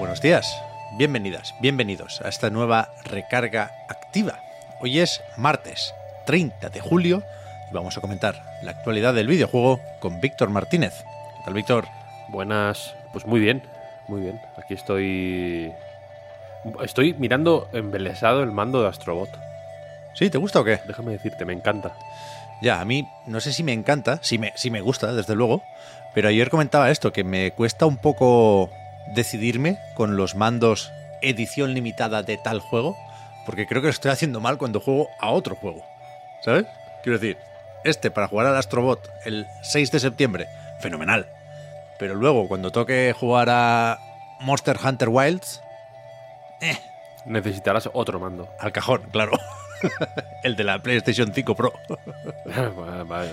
Buenos días, bienvenidas, bienvenidos a esta nueva recarga activa. Hoy es martes 30 de julio y vamos a comentar la actualidad del videojuego con Víctor Martínez. ¿Qué tal, Víctor? Buenas, pues muy bien, muy bien. Aquí estoy mirando embelesado el mando de Astrobot. ¿Sí? ¿Te gusta o qué? Déjame decirte, me encanta. Ya, a mí no sé si me encanta, sí me gusta, desde luego, pero ayer comentaba esto, que me cuesta un poco decidirme con los mandos edición limitada de tal juego, porque creo que lo estoy haciendo mal cuando juego a otro juego, ¿sabes? Quiero decir, para jugar al Astrobot el 6 de septiembre, fenomenal, pero luego cuando toque jugar a Monster Hunter Wilds, Necesitarás otro mando. al cajón, claro. El de la PlayStation 5 Pro. Vale.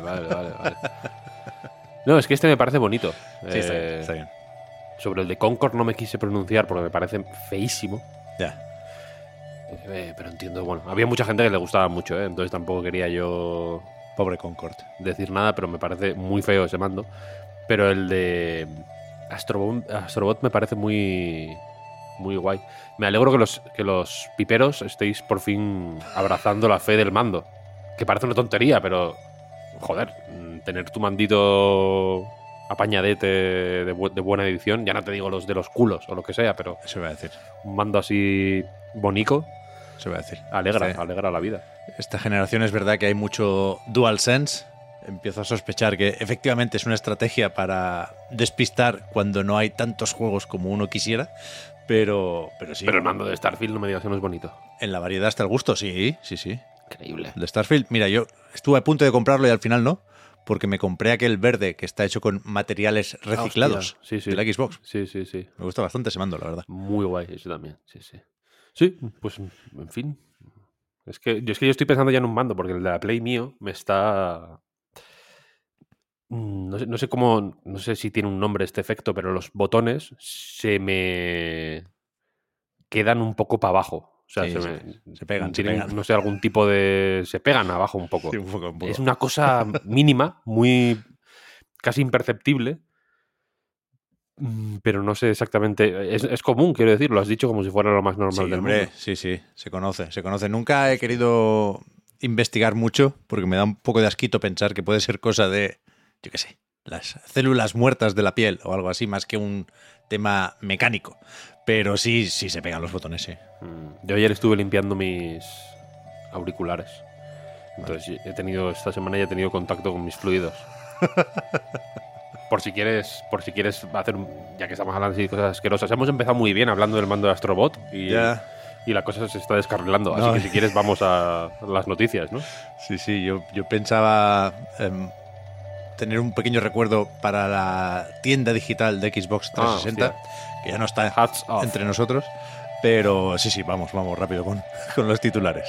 No, es que este me parece bonito. Sí, está bien. Sobre el de Concord no me quise pronunciar porque me parece feísimo. Ya. Pero entiendo, bueno, había mucha gente que le gustaba mucho, entonces tampoco quería yo Pobre Concord. decir nada, pero me parece muy feo ese mando. Pero el de Astrobot me parece muy, muy guay. Me alegro que los piperos estéis por fin abrazando la fe del mando. Que parece una tontería, pero joder, tener tu mandito apañadete de buena edición, ya no te digo los de los culos o lo que sea, pero Eso iba a decir. un mando así bonico Eso iba a decir. alegra la vida. Esta generación es verdad que hay mucho DualSense. Empiezo a sospechar que efectivamente es una estrategia para despistar cuando no hay tantos juegos como uno quisiera. Pero sí. Pero el mando de Starfield no me digas que no es bonito. En la variedad está el gusto, sí. Increíble. El de Starfield, mira, yo estuve a punto de comprarlo y al final no, porque me compré aquel verde que está hecho con materiales reciclados Hostia, sí. de la Xbox. Sí. Me gusta bastante ese mando, la verdad. Muy guay, ese también, sí. Sí, pues, en fin. Es que yo estoy pensando ya en un mando, porque el de la Play mío me está... No sé cómo... No sé si tiene un nombre este efecto, pero los botones se me quedan un poco para abajo. O sea, Sí, se pegan. No sé, algún tipo de... Se pegan abajo un poco. Sí, un poco. Es una cosa mínima, muy... casi imperceptible. Pero no sé exactamente. Es común, quiero decir, lo has dicho como si fuera lo más normal del mundo. Sí, se conoce. Nunca he querido investigar mucho porque me da un poco de asquito pensar que puede ser cosa de, yo qué sé, las células muertas de la piel o algo así, más que un tema mecánico. Pero sí se pegan los botones, sí. Yo ayer estuve limpiando mis auriculares. Entonces esta semana ya he tenido contacto con mis fluidos. Por si quieres hacer ya que estamos hablando de cosas asquerosas. Hemos empezado muy bien hablando del mando de Astrobot y la cosa se está descarrilando. Así que si quieres vamos a las noticias, ¿no? Sí, yo pensaba tener un pequeño recuerdo para la tienda digital de Xbox 360, que ya no está entre nosotros. Pero sí, vamos rápido con los titulares.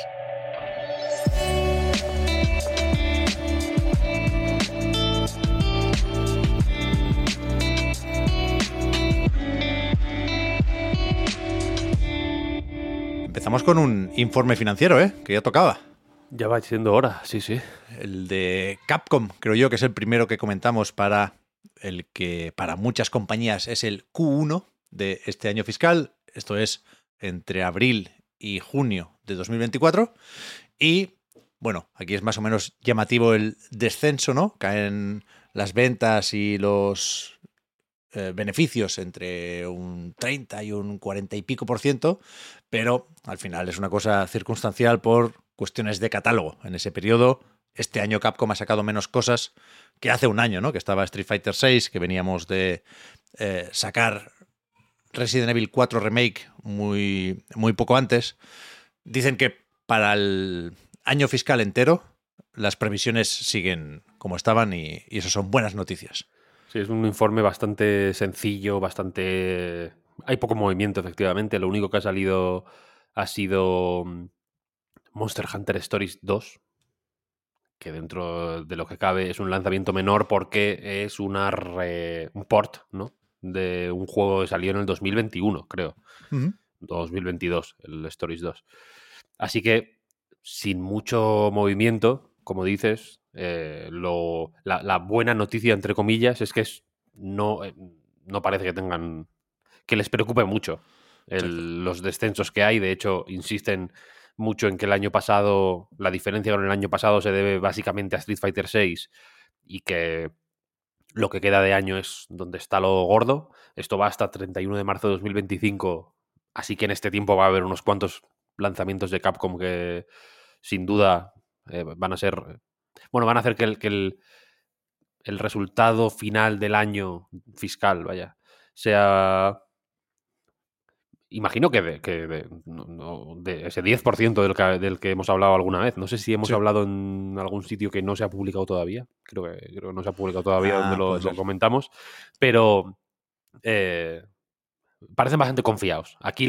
Empezamos con un informe financiero, que ya tocaba. Ya va siendo hora, sí. El de Capcom, creo yo que es el primero que comentamos para el que para muchas compañías es el Q1 de este año fiscal. Esto es entre abril y junio de 2024. Y, bueno, aquí es más o menos llamativo el descenso, ¿no? Caen las ventas y los beneficios entre un 30 y un 40 y pico %, pero al final es una cosa circunstancial por cuestiones de catálogo. En ese periodo, este año Capcom ha sacado menos cosas que hace un año, ¿no? Que estaba Street Fighter VI, que veníamos de sacar Resident Evil 4 Remake muy poco antes. Dicen que para el año fiscal entero las previsiones siguen como estaban y eso son buenas noticias. Sí, es un informe bastante sencillo, hay poco movimiento, efectivamente. Lo único que ha salido ha sido Monster Hunter Stories 2, que dentro de lo que cabe es un lanzamiento menor porque es un port, ¿no? De un juego que salió en el 2021, creo. 2022, el Stories 2. Así que, sin mucho movimiento, como dices, la buena noticia, entre comillas, es que no parece que tengan que les preocupe mucho los descensos que hay. De hecho, insisten mucho en que el año pasado, la diferencia con el año pasado se debe básicamente a Street Fighter VI y que lo que queda de año es donde está lo gordo. Esto va hasta 31 de marzo de 2025, así que en este tiempo va a haber unos cuantos lanzamientos de Capcom que sin duda van a ser... Bueno, van a hacer que el resultado final del año fiscal, vaya, sea... Imagino que de ese 10% del que hemos hablado alguna vez. No sé si hemos Sí. hablado en algún sitio que no se ha publicado todavía. Creo que no se ha publicado todavía donde Puede lo ser. comentamos. Pero parecen bastante confiados. Aquí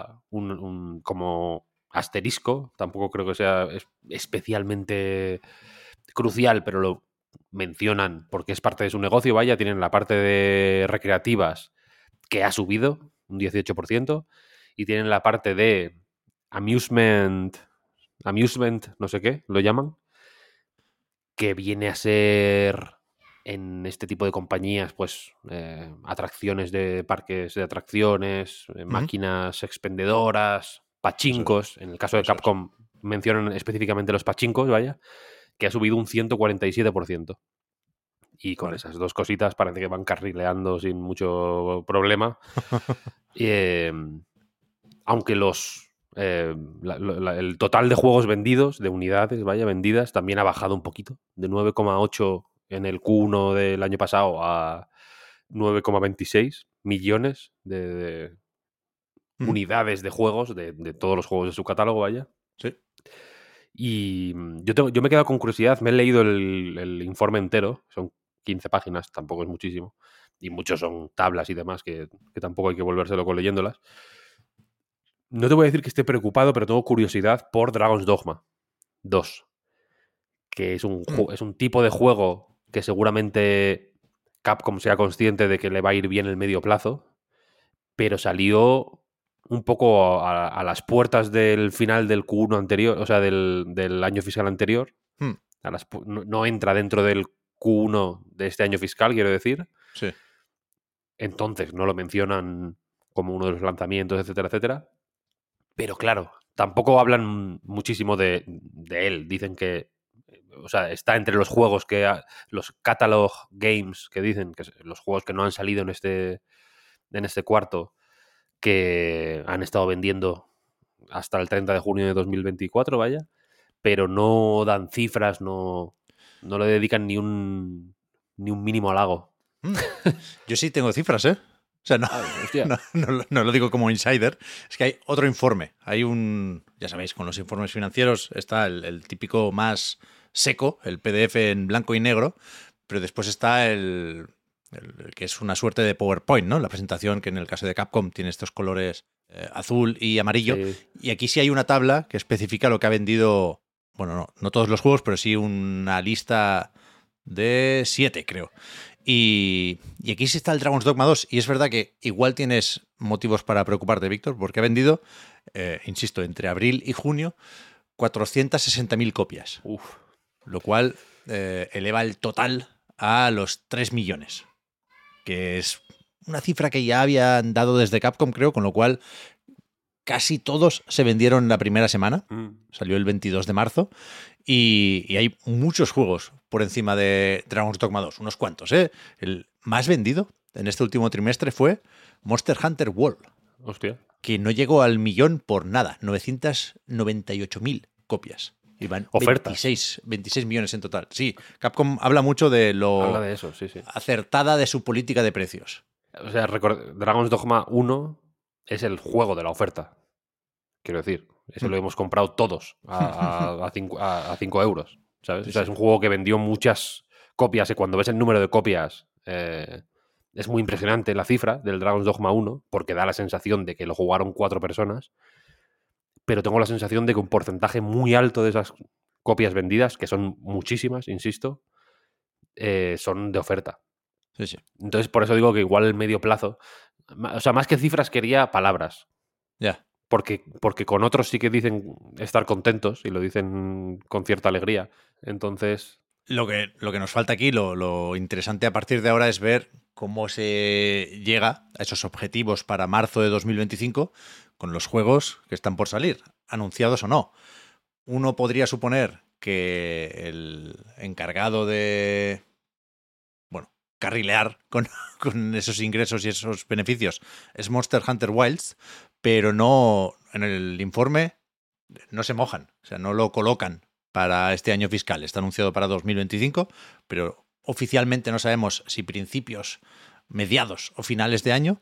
como asterisco, tampoco creo que sea especialmente crucial, pero lo mencionan porque es parte de su negocio, vaya, tienen la parte de recreativas que ha subido un 18% y tienen la parte de amusement, no sé qué, lo llaman, que viene a ser en este tipo de compañías, pues atracciones de parques de atracciones, máquinas expendedoras, pachincos. En el caso de Eso es. Capcom mencionan específicamente los pachincos, vaya, que ha subido un 147%. Y con esas dos cositas parece que van carrileando sin mucho problema. Aunque el total de juegos vendidos, de unidades, vaya, vendidas, también ha bajado un poquito, de 9,8 en el Q1 del año pasado a 9,26 millones de unidades de juegos, de todos los juegos de su catálogo, vaya. Sí. Y yo me he quedado con curiosidad, me he leído el informe entero, son 15 páginas, tampoco es muchísimo, y muchos son tablas y demás, que tampoco hay que volverse loco leyéndolas. No te voy a decir que esté preocupado, pero tengo curiosidad por Dragon's Dogma 2, que es un tipo de juego que seguramente Capcom sea consciente de que le va a ir bien el medio plazo, pero salió un poco a las puertas del final del Q1 anterior, o sea, del año fiscal anterior. No entra dentro del Q1 de este año fiscal, quiero decir. Sí. Entonces no lo mencionan como uno de los lanzamientos, etcétera, etcétera. Pero claro, tampoco hablan muchísimo de él. Dicen que, o sea, está entre los juegos los catalog games que dicen, que los juegos que no han salido en este cuarto, que han estado vendiendo hasta el 30 de junio de 2024, vaya, pero no dan cifras, no le dedican ni un mínimo halago. Yo sí tengo cifras, ¿eh? O sea, no lo digo como insider, es que hay otro informe. Hay ya sabéis, con los informes financieros está el típico más seco, el PDF en blanco y negro, pero después está el que es una suerte de PowerPoint, ¿no? La presentación que en el caso de Capcom tiene estos colores azul y amarillo. Sí. Y aquí sí hay una tabla que especifica lo que ha vendido, bueno, no todos los juegos, pero sí una lista de 7, creo. Y aquí sí está el Dragon's Dogma 2. Y es verdad que igual tienes motivos para preocuparte, Víctor, porque ha vendido, insisto, entre abril y junio, 460.000 copias. Uf. Lo cual eleva el total a los 3 millones. Que es una cifra que ya habían dado desde Capcom, creo, con lo cual casi todos se vendieron la primera semana. Salió el 22 de marzo. Y hay muchos juegos por encima de Dragon's Dogma 2, unos cuantos, ¿eh? El más vendido en este último trimestre fue Monster Hunter World. Hostia. Que no llegó al millón por nada, 998.000 copias. Y van 26 millones en total. Sí, Capcom habla mucho de habla de eso, sí. acertada de su política de precios. O sea, Dragon's Dogma 1 es el juego de la oferta. Quiero decir, eso lo hemos comprado todos a 5 euros, ¿sabes? Sí, o sea, es un juego que vendió muchas copias y cuando ves el número de copias es muy impresionante la cifra del Dragon's Dogma 1 porque da la sensación de que lo jugaron 4 personas, pero tengo la sensación de que un porcentaje muy alto de esas copias vendidas, que son muchísimas, insisto, son de oferta. Sí. Entonces, por eso digo que igual el medio plazo, o sea, más que cifras quería palabras. Ya. Porque con otros sí que dicen estar contentos y lo dicen con cierta alegría. Entonces... Lo que nos falta aquí, lo interesante a partir de ahora es ver cómo se llega a esos objetivos para marzo de 2025 con los juegos que están por salir, anunciados o no. Uno podría suponer que el encargado de, bueno, carrilear con esos ingresos y esos beneficios es Monster Hunter Wilds, pero no, en el informe no se mojan, o sea, no lo colocan para este año fiscal. Está anunciado para 2025, pero oficialmente no sabemos si principios, mediados o finales de año.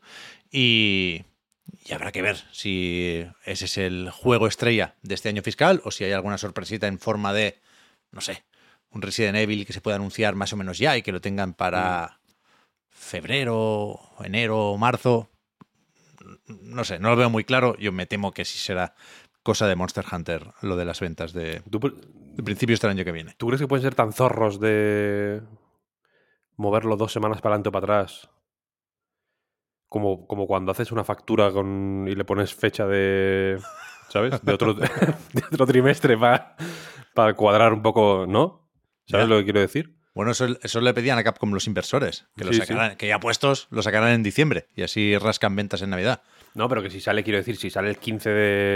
Y habrá que ver si ese es el juego estrella de este año fiscal o si hay alguna sorpresita en forma de, no sé, un Resident Evil que se pueda anunciar más o menos ya y que lo tengan para febrero, enero o marzo. No sé, no lo veo muy claro. Yo me temo que sí será cosa de Monster Hunter lo de las ventas de principios del año que viene. ¿Tú crees que pueden ser tan zorros de moverlo 2 semanas para adelante o para atrás? Como cuando haces una factura y le pones fecha de, ¿sabes? De otro, de otro trimestre para cuadrar un poco, ¿no? ¿Sabes Ya. lo que quiero decir? Bueno, eso le pedían a Capcom los inversores, que lo Sí, sacaran, sí. que ya puestos lo sacaran en diciembre y así rascan ventas en Navidad. No, pero que si sale, quiero decir, si sale el 15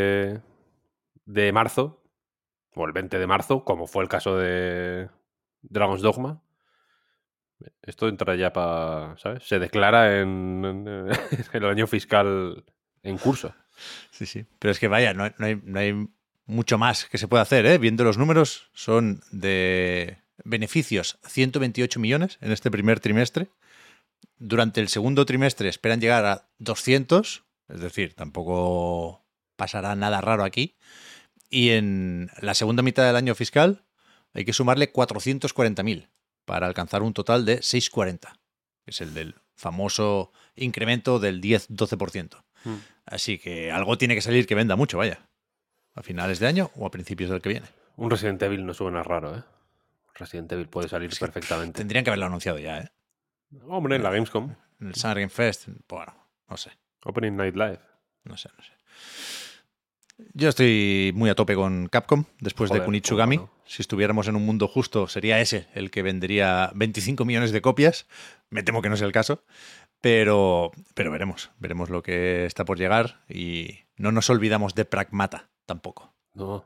de marzo, o el 20 de marzo, como fue el caso de Dragon's Dogma, esto entra ya para, ¿sabes? Se declara en el año fiscal en curso. Sí, sí. Pero es que vaya, no hay mucho más que se pueda hacer, ¿eh? Viendo los números, son de beneficios 128 millones en este primer trimestre. Durante el segundo trimestre esperan llegar a 200, es decir, tampoco pasará nada raro aquí. Y en la segunda mitad del año fiscal hay que sumarle 440.000 para alcanzar un total de 640, que es el del famoso incremento del 10-12%. Así que algo tiene que salir que venda mucho, vaya. A finales de año o a principios del que viene. Un Resident Evil no suena raro, ¿eh? Resident Evil puede salir Es que perfectamente. tendrían que haberlo anunciado ya, ¿eh? Hombre, en la Gamescom. En el Summer Game Fest, bueno, no sé. Opening Night Live. No sé. Yo estoy muy a tope con Capcom después de Joder, Kunitsugami. bueno. Si estuviéramos en un mundo justo, sería ese el que vendería 25 millones de copias. Me temo que no es el caso. Pero veremos lo que está por llegar y no nos olvidamos de Pragmata tampoco. No.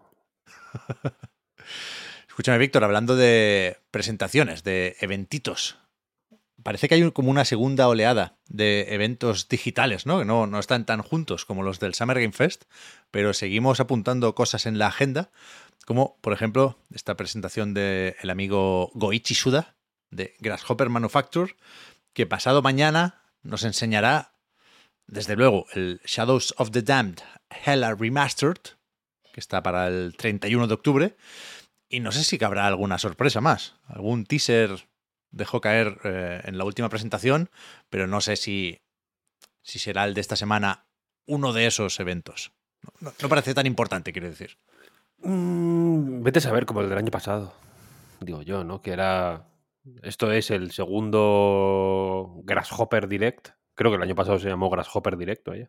Escúchame, Víctor, hablando de presentaciones, de eventitos. Parece que hay como una segunda oleada de eventos digitales, ¿no? Que no están tan juntos como los del Summer Game Fest, pero seguimos apuntando cosas en la agenda, como por ejemplo esta presentación del amigo Goichi Suda de Grasshopper Manufacture, que pasado mañana nos enseñará, desde luego, el Shadows of the Damned Hella Remastered, que está para el 31 de octubre, y no sé si cabrá alguna sorpresa más, algún teaser dejó caer en la última presentación, pero no sé si será el de esta semana uno de esos eventos. No parece tan importante, quiero decir. Vete a saber como el del año pasado. Digo yo, ¿no? Que era... Esto es el segundo Grasshopper Direct. Creo que el año pasado se llamó Grasshopper Direct, vaya.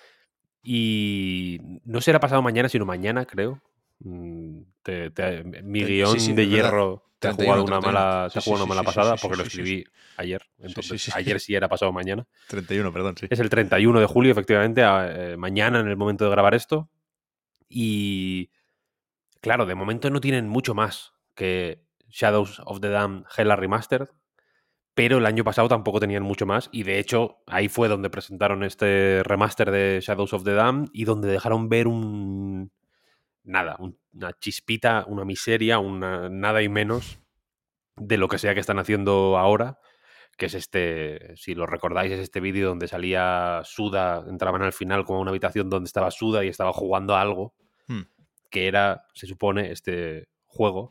Y no será pasado mañana, sino mañana, creo. Mi guión de es verdad. hierro te ha 31, jugado una 31. mala, te ha jugado una mala pasada porque lo sí. escribí ayer. Entonces, Sí. ayer sí era pasado mañana. 31, perdón, sí. Es el 31 de julio, efectivamente, mañana en el momento de grabar esto. Y claro, de momento no tienen mucho más que Shadows of the Damned Hella Remastered, pero el año pasado tampoco tenían mucho más y de hecho ahí fue donde presentaron este remaster de Shadows of the Damned y donde dejaron ver una chispita, una miseria, nada y menos de lo que sea que están haciendo ahora, que es si lo recordáis, es este vídeo donde salía Suda, entraban al final como a una habitación donde estaba Suda y estaba jugando a algo, que era, se supone, este juego.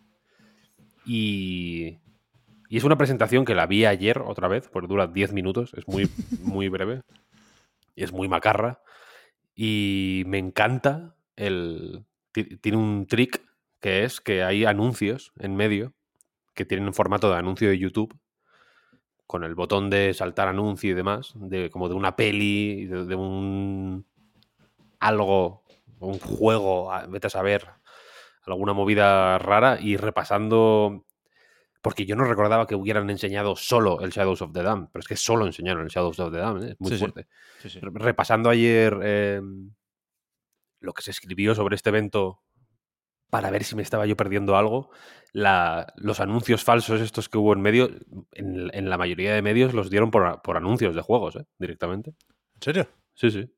Y es una presentación que la vi ayer otra vez, porque dura 10 minutos, es muy, muy breve y es muy macarra. Y me encanta tiene un trick que es que hay anuncios en medio que tienen un formato de anuncio de YouTube con el botón de saltar anuncio y demás, como de una peli, de un algo, un juego, vete a saber, alguna movida rara y repasando Porque yo no recordaba que hubieran enseñado solo el Shadows of the Dam, pero es que solo enseñaron el Shadows of the Dam, ¿eh? Es muy fuerte. Sí. Repasando ayer lo que se escribió sobre este evento para ver si me estaba yo perdiendo algo, los anuncios falsos estos que hubo en medio, en la mayoría de medios los dieron por anuncios de juegos, directamente. ¿En serio? Sí.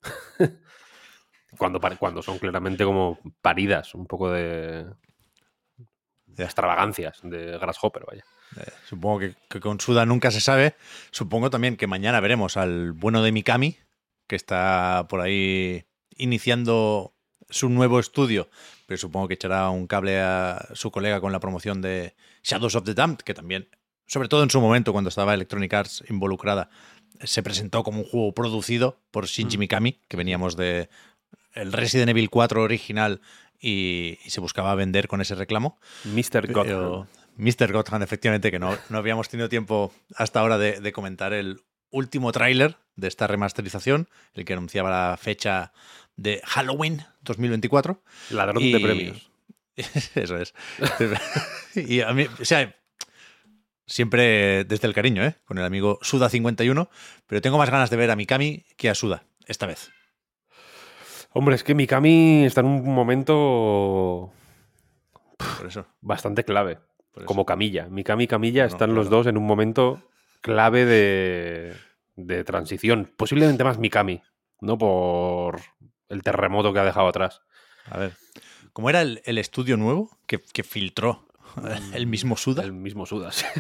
Cuando son claramente como paridas, un poco de extravagancias de Grasshopper, vaya. Supongo que con Suda nunca se sabe. Supongo también que mañana veremos al bueno de Mikami, que está por ahí iniciando su nuevo estudio, pero supongo que echará un cable a su colega con la promoción de Shadows of the Damned, que también, sobre todo en su momento, cuando estaba Electronic Arts involucrada, se presentó como un juego producido por Shinji Mikami, que veníamos de el Resident Evil 4 original y se buscaba vender con ese reclamo. Mr. Godhand. Mr. Godhand, efectivamente, que no habíamos tenido tiempo hasta ahora de comentar el último tráiler de esta remasterización, el que anunciaba la fecha de Halloween 2024. Ladrón de premios. Eso es. Y a mí, o sea, siempre desde el cariño, con el amigo Suda51, pero tengo más ganas de ver a Mikami que a Suda, esta vez. Hombre, es que Mikami está en un momento Por eso. bastante clave. Como Camilla. Mikami y Camilla están claro. Los dos en un momento clave de transición. Posiblemente más Mikami, no por el terremoto que ha dejado atrás. A ver, ¿cómo era el estudio nuevo que filtró el mismo Suda? El mismo Suda, sí.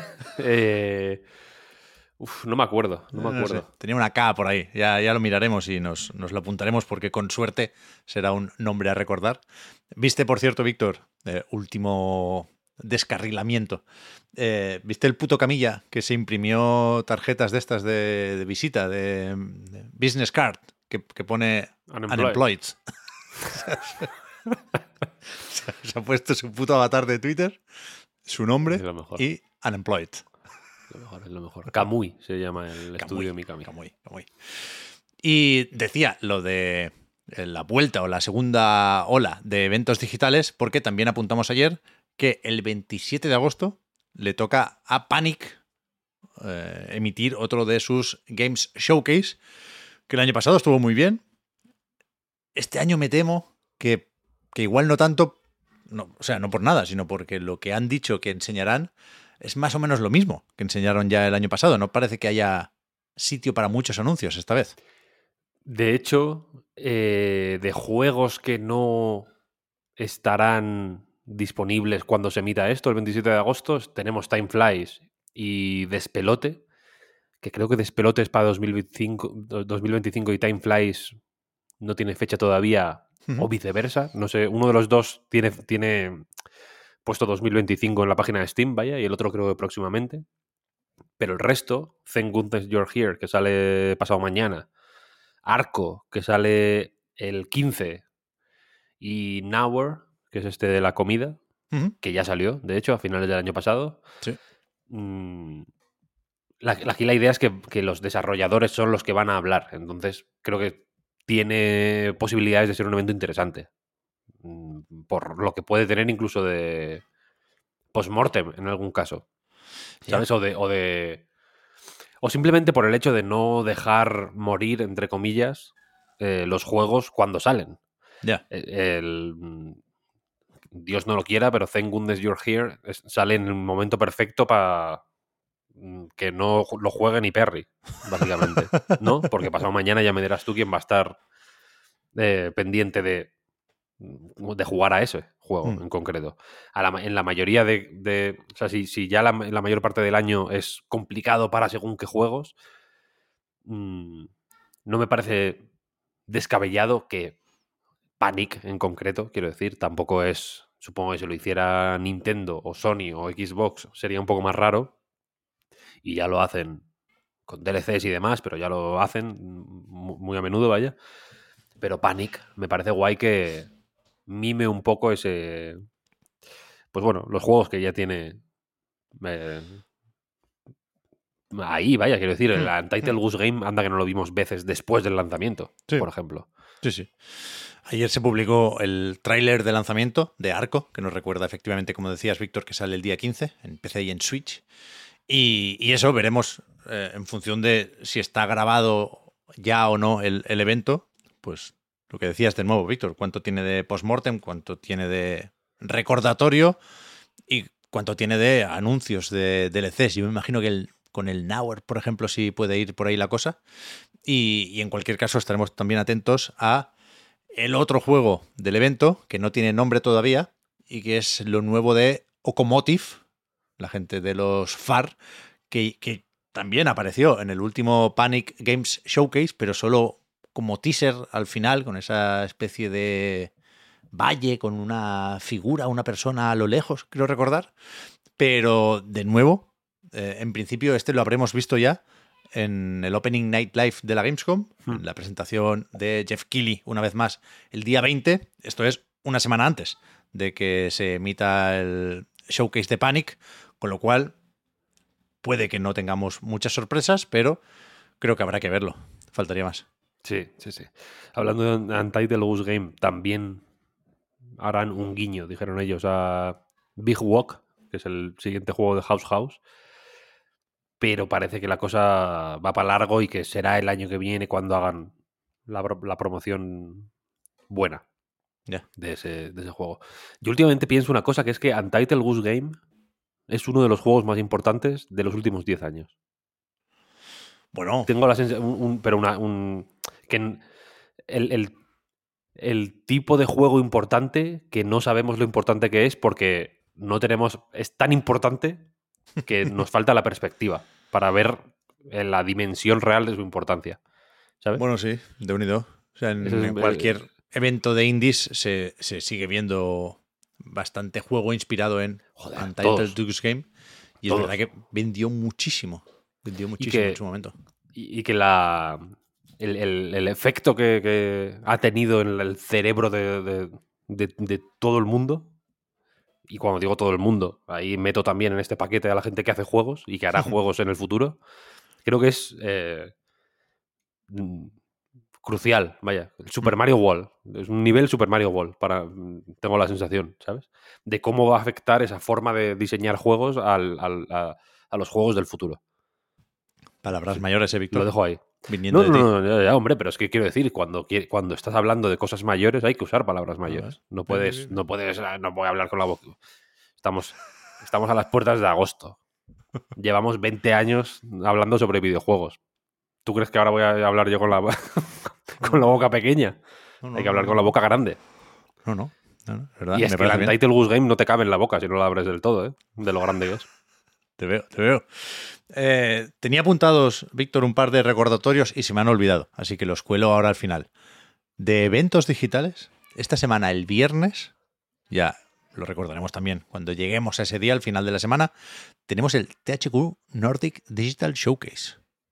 No me acuerdo. No sé. Tenía una K por ahí. Ya lo miraremos y nos lo apuntaremos porque con suerte será un nombre a recordar. ¿Viste, por cierto, Víctor, último descarrilamiento? ¿Viste el puto Camilla que se imprimió tarjetas de estas de visita, de business card, que pone unemployed? Se ha puesto su puto avatar de Twitter, su nombre y unemployed. Es lo mejor. Kamui se llama el estudio de Mikami. Kamui. Y decía lo de la vuelta o la segunda ola de eventos digitales, porque también apuntamos ayer que el 27 de agosto le toca a Panic emitir otro de sus Games Showcase, que el año pasado estuvo muy bien. Este año me temo que igual no tanto, no, o sea, no por nada, sino porque lo que han dicho que enseñarán es más o menos lo mismo que enseñaron ya el año pasado. No parece que haya sitio para muchos anuncios esta vez. De hecho, de juegos que no estarán disponibles cuando se emita esto, el 27 de agosto, tenemos Time Flies y Despelote, que creo que Despelote es para 2025 y Time Flies no tiene fecha todavía, o viceversa. No sé, uno de los dos tiene puesto 2025 en la página de Steam, vaya, y el otro creo que próximamente. Pero el resto, Thank Goodness You're Here, que sale pasado mañana, Arco, que sale el 15, y Nowhere, que es este de la comida, que ya salió, de hecho, a finales del año pasado. Sí. Aquí la idea es que los desarrolladores son los que van a hablar, entonces creo que tiene posibilidades de ser un evento interesante, por lo que puede tener incluso de post-mortem en algún caso, ¿sabes? Yeah. O simplemente por el hecho de no dejar morir, entre comillas, los juegos cuando salen. Ya. Dios no lo quiera, pero Thank Goodness You're Here sale en un momento perfecto para que no lo juegue ni Perry, básicamente, ¿no? Porque pasado mañana ya me dirás tú quién va a estar pendiente de jugar a ese juego en concreto. En la mayoría o sea, si ya la mayor parte del año es complicado para según qué juegos, no me parece descabellado que Panic en concreto, quiero decir, tampoco es, supongo que si lo hiciera Nintendo o Sony o Xbox sería un poco más raro, y ya lo hacen con DLCs y demás, pero ya lo hacen muy a menudo, vaya. Pero Panic me parece guay que mime un poco ese... Pues bueno, los juegos que ya tiene ahí, vaya, quiero decir, el Untitled Goose Game anda que no lo vimos veces después del lanzamiento, por ejemplo. Sí, sí. Ayer se publicó el tráiler de lanzamiento de Arco, que nos recuerda efectivamente, como decías, Víctor, que sale el día 15 en PC y en Switch. Y eso veremos en función de si está grabado ya o no el evento. Pues lo que decías de nuevo, Víctor, cuánto tiene de postmortem, cuánto tiene de recordatorio y cuánto tiene de anuncios de DLCs. Yo me imagino que con el Now, por ejemplo, sí puede ir por ahí la cosa. Y en cualquier caso estaremos también atentos a el otro juego del evento, que no tiene nombre todavía, y que es lo nuevo de Okomotive, la gente de los FAR, que también apareció en el último Panic Games Showcase, pero solo como teaser al final, con esa especie de valle, con una figura, una persona a lo lejos, creo recordar. Pero de nuevo, en principio este lo habremos visto ya en el Opening Night Live de la Gamescom, en la presentación de Jeff Keighley, una vez más, el día 20, esto es una semana antes de que se emita el showcase de Panic, con lo cual puede que no tengamos muchas sorpresas, pero creo que habrá que verlo. Faltaría más. Sí, sí, sí. Hablando de Untitled Goose Game, también harán un guiño, dijeron ellos, a Big Walk, que es el siguiente juego de House, pero parece que la cosa va para largo y que será el año que viene cuando hagan la promoción buena Ya. de ese juego. Yo últimamente pienso una cosa, que es que Untitled Goose Game es uno de los juegos más importantes de los últimos 10 años. Bueno, Tengo la sensación, que el tipo de juego importante que no sabemos lo importante que es porque no tenemos, es tan importante que nos falta la perspectiva para ver la dimensión real de su importancia, ¿sabes? bueno, sí, de unido. O sea, Eso en cualquier evento de indies se sigue viendo bastante juego inspirado en joder, Untitled Goose Game. Y es verdad todos. que vendió muchísimo. Vendió Y muchísimo en su que, momento. y que el efecto que ha tenido en el cerebro de todo el mundo. Y cuando digo todo el mundo, ahí meto también en este paquete a la gente que hace juegos y que hará juegos en el futuro. Creo que es mm, crucial, vaya. El Super Mario World. Es un nivel Super Mario World, tengo la sensación, ¿sabes? De cómo va a afectar esa forma de diseñar juegos a los juegos del futuro. Palabras Sí, mayores, lo Víctor, dejo ahí. viniendo No, de no, ti. no, ya, hombre, pero es que quiero decir, cuando estás hablando de cosas mayores hay que usar palabras A ver, mayores. No bien, bien, puedes, bien, bien. no voy a hablar con la boca. Estamos, estamos a las puertas de agosto. Llevamos 20 años hablando sobre videojuegos. ¿Tú crees que ahora voy a hablar yo con la, No, con la no, boca pequeña? no, Hay no, que no, hablar no, con la no. boca grande. No, no, no, no, es verdad, Y es me que el parece bien. Untitled Goose Game no te cabe en la boca si no la abres del todo, ¿eh? De lo grande que es. Te veo, te veo. Tenía apuntados, Víctor, un par de recordatorios y se me han olvidado, así que los cuelo ahora al final. De eventos digitales, esta semana, el viernes, ya lo recordaremos también cuando lleguemos a ese día, al final de la semana, tenemos el THQ Nordic Digital Showcase.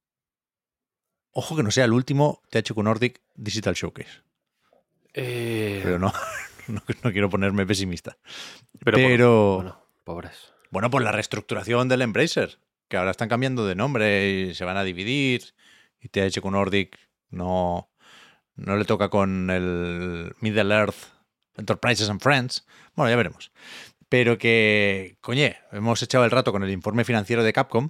Ojo que no sea el último THQ Nordic Digital Showcase, Eh, pero no, no quiero ponerme pesimista. pero Pero, bueno, pobres. bueno, por la reestructuración del Embracer, que ahora están cambiando de nombre y se van a dividir, y THQ Nordic no le toca con el Middle Earth Enterprises and Friends. Bueno, ya veremos. Pero que, coñe, hemos echado el rato con el informe financiero de Capcom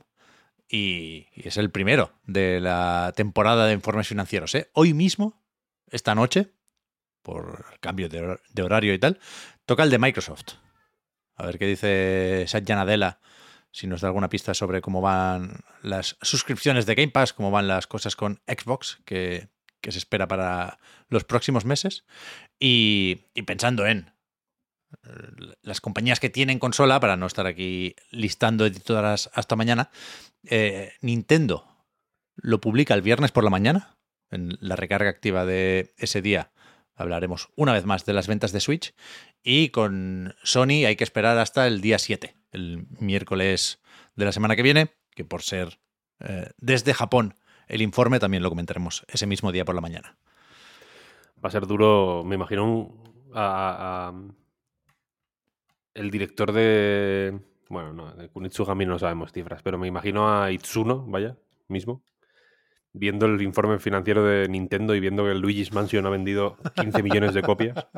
y es el primero de la temporada de informes financieros. ¿Eh? Hoy mismo, esta noche, por el cambio de horario y tal, toca el de Microsoft. A ver qué dice Satya Nadella, si nos da alguna pista sobre cómo van las suscripciones de Game Pass, cómo van las cosas con Xbox, que se espera para los próximos meses. Y pensando en las compañías que tienen consola, para no estar aquí listando editoras hasta mañana, Nintendo lo publica el viernes por la mañana, en la recarga activa de ese día. Hablaremos una vez más de las ventas de Switch. Y con Sony hay que esperar hasta el día 7, el miércoles de la semana que viene, que por ser desde Japón el informe también lo comentaremos ese mismo día por la mañana. Va a ser duro, me imagino, el director de... Bueno, no, de Kunitsugami no sabemos cifras, pero me imagino a Itsuno, vaya, mismo, viendo el informe financiero de Nintendo y viendo que el Luigi's Mansion ha vendido 15 millones de copias.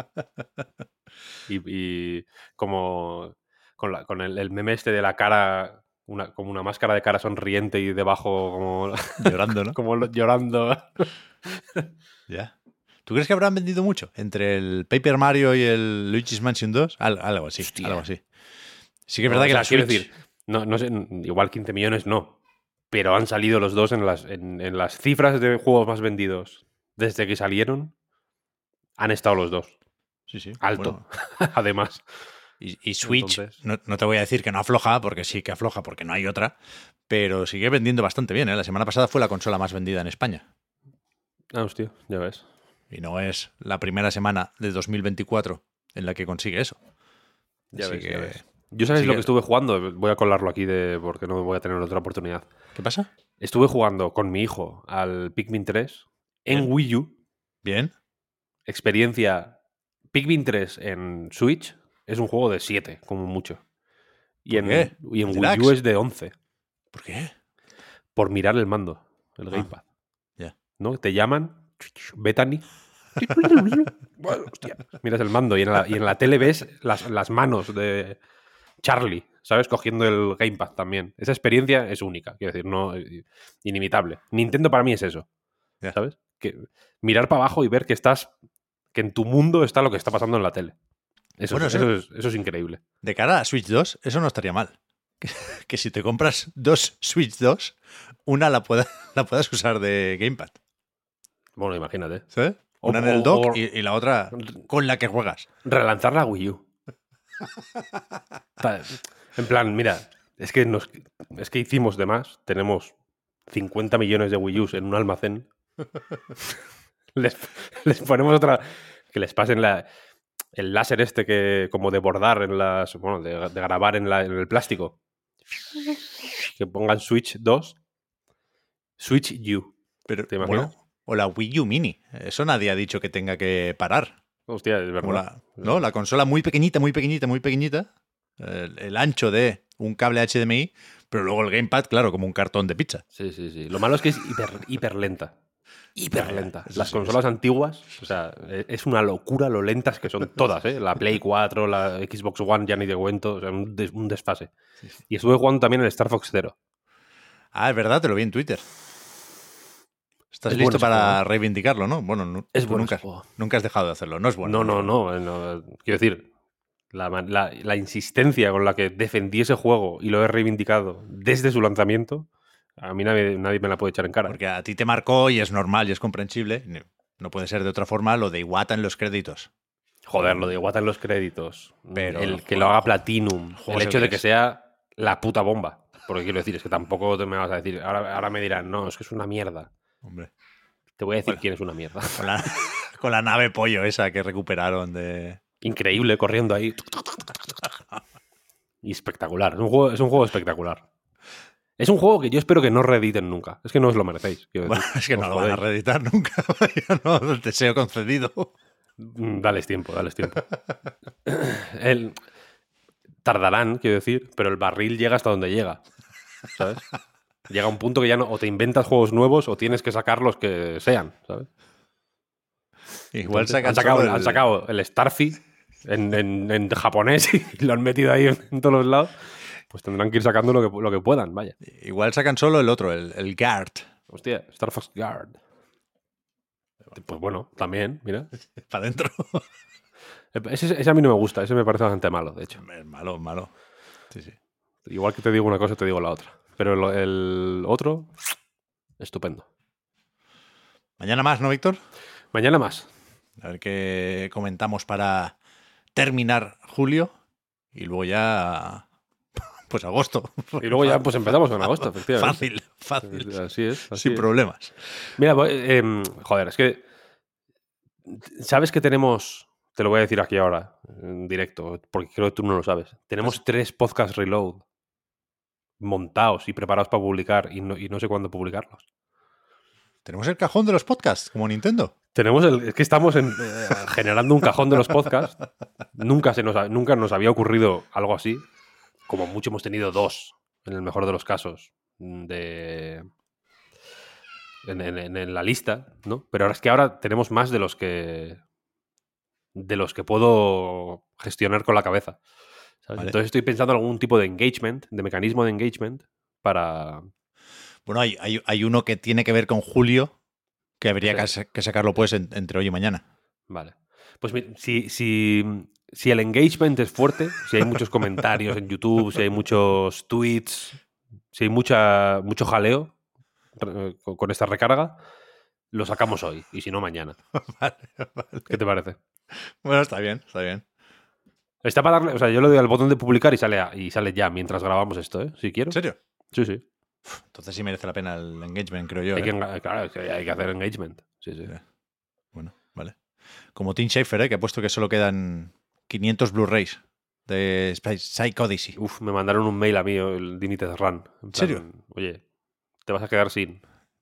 Y como con el meme este de la cara, como una máscara de cara sonriente y debajo como Llorando, ¿no? como llorando. Ya. ¿Tú crees que habrán vendido mucho entre el Paper Mario y el Luigi's Mansion 2? Algo así, Hostia. algo así. Sí que es verdad que la quiero Switch... decir, no sé, igual 15 millones no, pero han salido los dos en las cifras de juegos más vendidos desde que salieron, han estado los dos. Sí. Alto, Bueno. además. Y Switch, Entonces... no te voy a decir que no afloja, porque sí que afloja, porque no hay otra, pero sigue vendiendo bastante bien, ¿eh? La semana pasada fue la consola más vendida en España. Ah, hostia, ya ves. Y no es la primera semana de 2024 en la que consigue eso. Ya ves. Así Yo sabes lo que- que estuve jugando, voy a colarlo aquí porque no voy a tener otra oportunidad. ¿Qué pasa? Estuve jugando con mi hijo al Pikmin 3 en Bien. Wii U. Bien. Experiencia Pikmin 3 en Switch es un juego de 7, como mucho. Y ¿Por qué? y en ¿El Wii U Deluxe? es de 11. ¿Por qué? Por mirar el mando, el gamepad. Ya. ¿No? Te llaman, Bethany. Bueno, hostia. Miras el mando y en la tele ves las manos de Charlie, ¿sabes? Cogiendo el gamepad también. Esa experiencia es única, quiero decir, no inimitable. Nintendo para mí es eso, Ya. ¿sabes? Que mirar para abajo y ver que en tu mundo está lo que está pasando en la tele. Eso Bueno, es increíble. De cara a Switch 2, eso no estaría mal. Que si te compras dos Switch 2, una la puedas usar de gamepad. Bueno, imagínate. ¿Sabes? Una en el dock y la otra con la que juegas. Relanzar la Wii U. En plan, mira, es que hicimos de más. Tenemos 50 millones de Wii U's en un almacén. les ponemos otra. Que les pasen el láser este que como de bordar en las. Bueno, de grabar en el plástico. Que pongan Switch 2. Switch U. Pero, ¿Te imaginas? bueno, o la Wii U Mini. Eso nadie ha dicho que tenga que parar. Hostia, es verdad. ¿No? La consola muy pequeñita, muy pequeñita, muy pequeñita. El ancho de un cable HDMI, pero luego el gamepad, claro, como un cartón de pizza. Sí. Lo malo es que es hiper lenta. Hiper lenta. Eso Las sí, consolas antiguas, o sea, es una locura lo lentas que son todas, ¿eh? La Play 4, la Xbox One, ya ni te cuento, o sea, un desfase. Y estuve jugando también el Star Fox Zero. Ah, es verdad, te lo vi en Twitter. Estás Es listo bueno ese para juego, ¿eh? reivindicarlo, ¿no? Bueno, Es tú bueno ese juego. nunca has dejado de hacerlo. No es bueno. No. Quiero decir, la insistencia con la que defendí ese juego y lo he reivindicado desde su lanzamiento, a mí nadie me la puede echar en cara. Porque a ti te marcó y es normal y es comprensible. No puede ser de otra forma lo de Iwata en los créditos. Joder, lo de Iwata en los créditos. Pero el el que juego- lo haga Platinum. juego El es el hecho que de que es. sea la puta bomba. Porque quiero decir, es que tampoco te me vas a decir. Ahora me dirán, no, es que es una mierda. Hombre, Te voy a decir Bueno. quién es una mierda. con la nave pollo esa que recuperaron de... Increíble, corriendo ahí. Y espectacular. Es un juego espectacular. Es un juego que yo espero que no reediten nunca. Es que no os lo merecéis. Quiero decir. Bueno, es que no Os lo van a jodéis. reeditar nunca. Vaya, no, el deseo concedido. Dales tiempo. Tardarán, quiero decir, pero el barril llega hasta donde llega. ¿Sabes? Llega un punto que ya no, o te inventas juegos nuevos o tienes que sacar los que sean, ¿sabes? Igual Entonces, sacan han sacado el Starfy en japonés y lo han metido ahí en todos los lados. Pues tendrán que ir sacando lo que puedan, vaya. Igual sacan solo el otro, el Guard. Hostia, Star Fox Guard. Pues bueno, también, mira. Para adentro. Ese a mí no me gusta, ese me parece bastante malo, de hecho. Es malo. Sí. Igual que te digo una cosa, te digo la otra. Pero el otro, estupendo. Mañana más, ¿no, Víctor? Mañana más. A ver qué comentamos para terminar julio y luego ya, pues agosto. Y luego ya pues empezamos con agosto, efectivamente. Fácil. Así es. Sin problemas. Mira, joder, es que sabes que tenemos, te lo voy a decir aquí ahora, en directo, porque creo que tú no lo sabes. Tenemos 3 podcast reload montados y preparados para publicar y no sé cuándo publicarlos. Tenemos el cajón de los podcasts, como Nintendo. Es que estamos generando un cajón de los podcasts. Nunca nos había ocurrido algo así. Como mucho hemos tenido 2, en el mejor de los casos, de en la lista, ¿no? Pero ahora es que ahora tenemos más de los que puedo gestionar con la cabeza, ¿sabes? Vale. Entonces estoy pensando en algún tipo de engagement, de mecanismo de engagement para... Bueno, hay uno que tiene que ver con Julio, que habría Sí. que sacarlo pues entre hoy y mañana. Vale. Pues mira, si el engagement es fuerte, si hay muchos comentarios en YouTube, si hay muchos tweets, si hay mucho jaleo con esta recarga, lo sacamos hoy. Y si no, mañana. Vale. ¿Qué te parece? Bueno, está bien, está bien. Está para darle... O sea, yo le doy al botón de publicar y sale ya mientras grabamos esto, ¿eh? Si quiero. ¿En serio? Sí, sí. Entonces sí merece la pena el engagement, creo yo. Claro, es que hay que hacer engagement. Sí, sí. Bueno, vale. Como Tim Schafer, que ha puesto que solo quedan 500 Blu-rays de Psych Odyssey. Uf, me mandaron un mail a mí, el Limited Run. ¿En serio? Oye, te vas a quedar sin.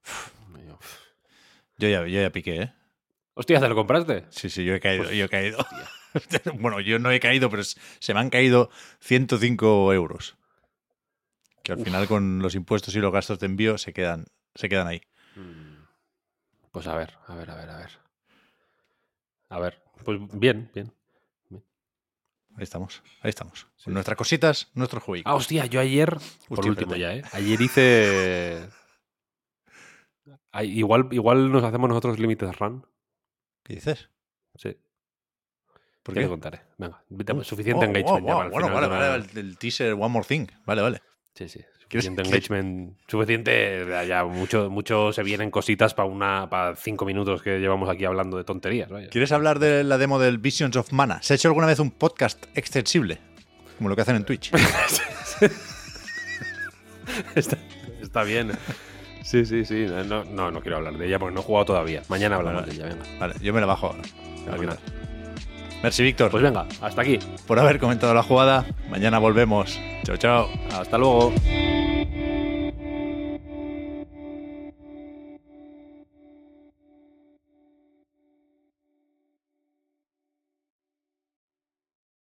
Yo ya piqué, ¿eh? Hostia, ¿te lo compraste? Sí, yo he caído. Pues, yo he caído. Bueno, yo no he caído, pero se me han caído 105 euros. Que al final con los impuestos y los gastos de envío se quedan ahí. Pues a ver. A ver, pues bien. Ahí estamos. Sí. Con nuestras cositas, nuestros juegos. Ah, hostia, yo ayer... por Hostia, último espérate. ya, ¿eh? Ayer hice... Igual nos hacemos nosotros Limited Run. ¿Qué dices? Sí. ¿Por Ya qué? te contaré. Venga, suficiente engagement ya para el Bueno, final vale, el teaser One More Thing. Vale. Sí. ¿Quieres- Suficiente engagement. Suficiente. Ya mucho se vienen cositas para 5 minutos que llevamos aquí hablando de tonterías. Vaya. ¿Quieres hablar de la demo del Visions of Mana? ¿Se ha hecho alguna vez un podcast extensible? Como lo que hacen en Twitch. Está bien. Sí. No quiero hablar de ella porque no he jugado todavía. Mañana hablamos Vale. de ella, venga. Vale, yo me la bajo ahora. Fenomenal. Merci, Víctor, Pues venga, hasta aquí. por haber comentado la jugada. Mañana volvemos. Chao. Hasta luego.